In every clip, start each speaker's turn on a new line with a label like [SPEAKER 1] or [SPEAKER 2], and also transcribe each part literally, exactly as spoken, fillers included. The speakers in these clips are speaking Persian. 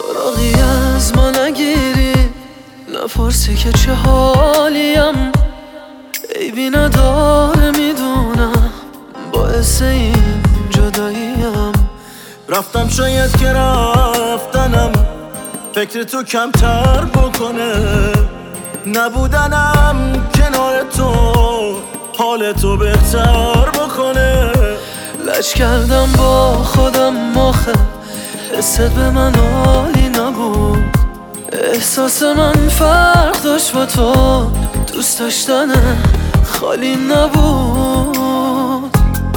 [SPEAKER 1] سراغی از ما نگیری، نپرسی که چه حالیم. عیبی نداره میدونم، باعث این جداییم.
[SPEAKER 2] رفتم شاید که رفتنم فکر تو کمتر بکنه، نبودنم کنار تو حال تو بهتر بکنه.
[SPEAKER 1] لج کردم با خودم مخه، حست به من عالی نبود. احساس من فرق داشت با تو، دوست داشتن خالی نبود.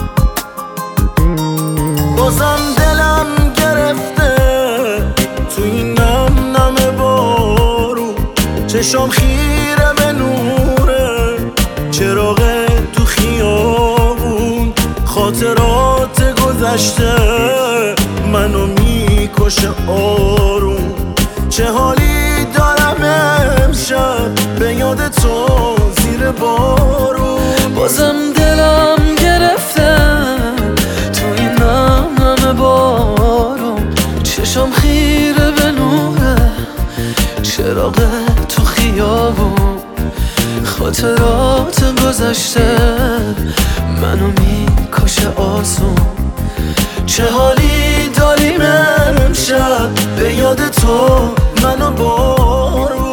[SPEAKER 2] بازم دلم گرفته تو این نم نم بارون، چشام خیره به نوره چراغ تو خیابون. خاطرات گذشته منو میکشه آروم. چه حالی دارم امشب به یاد تو زیر بارون.
[SPEAKER 1] بازم دلم گرفته تو این نم نم بارون، چشام خیره به نوره چراغ تو خیابون. خاطرات گذشته منو میکشه آسون. چه حالی داریم امشب به یاد تو منو بارون.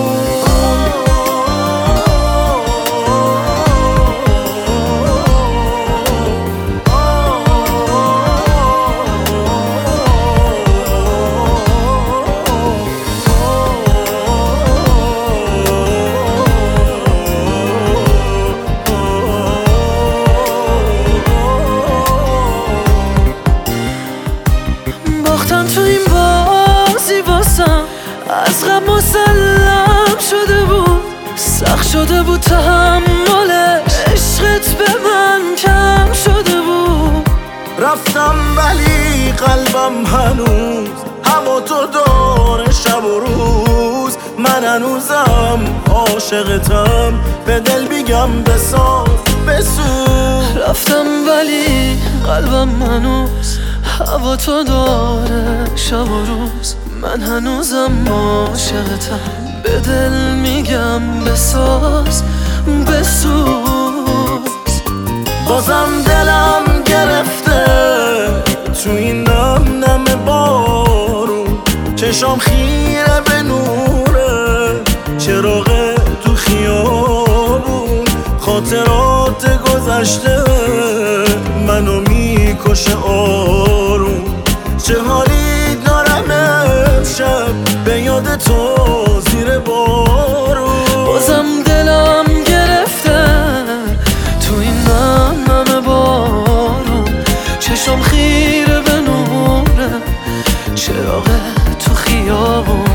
[SPEAKER 1] باختم تو این بازی واسم، از غم مسلم شده بود. سخت شده بود تحملش، عشقت به من کم شده بود.
[SPEAKER 2] رفتم ولی قلبم هنوز هوا تو داره شب و روز. من هنوزم عاشقتم، به دل بیگم بساز بسوز.
[SPEAKER 1] رفتم ولی قلبم هنوز هوا تو داره شب و روز. من هنوزم عاشقتم، به دل میگم بساز بسوز.
[SPEAKER 2] بازم دلم گرفته تو این نم نم بارون، چشام خیره به نوره چراغ تو خیابون. خاطرات گذشته منو میکشه آروم. چه حالی دارم امشب به یاد تو زیر بارون.
[SPEAKER 1] بازم دلم گرفته تو این نم نم بارون، چشام خیره به نوره چراغ تو خیابون.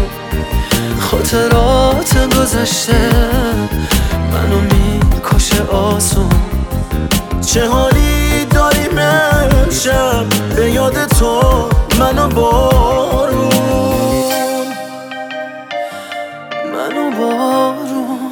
[SPEAKER 1] خاطرات گذشته منو میکشه آسون.
[SPEAKER 2] چه حالی داریم امشب به یاد تو منو بارون.
[SPEAKER 1] منو بارون.